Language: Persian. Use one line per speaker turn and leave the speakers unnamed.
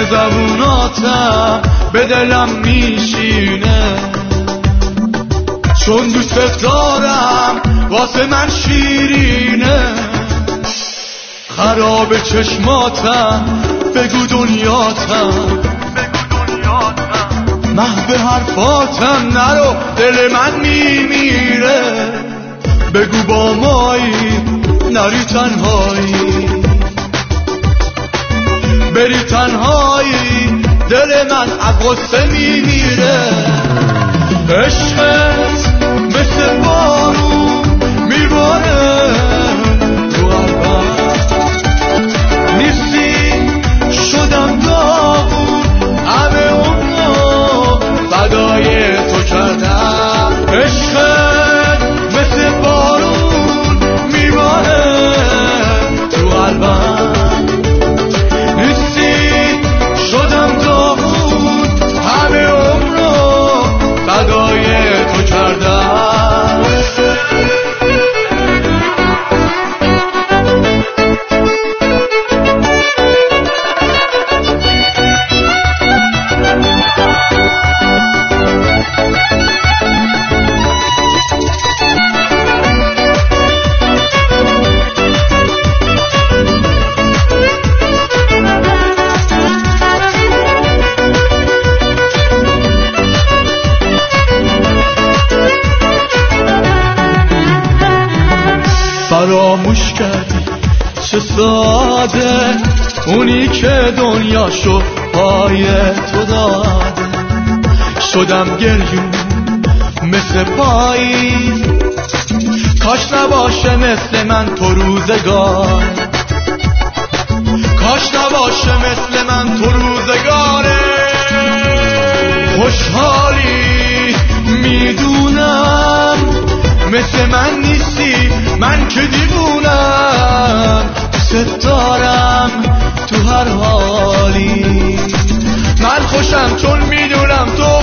زبوناتم به دلم میشینه، چون دوست دارم واسه من شیرینه. خراب چشماتم بگو دنیاتم، محو حرفاتم نرو دل من میمیره. بگو با مایی نری تنهایی، بری تنهایی دل من از غصه میمیره. عشقت مثل بارون میباره تو قلبم، نیستی شدم داغون همه عمرو فدای تو کردم. عشقت مثل بارون میباره تو قلبم، نیستی شدم داغون همه عمرو فدای تو کردم. فراموش کردی چه ساده اونی که دنیاشو پای تو داده. شدم گریون مثل پاییز، کاش نباشه مثل من تو روزگار، کاش نباشه مثل من تو روزگاره. خوشحالی میدونم مثل من نیستی، من که دیوونم دوست دارم تو هر حالی. من خوشم چون میدونم تو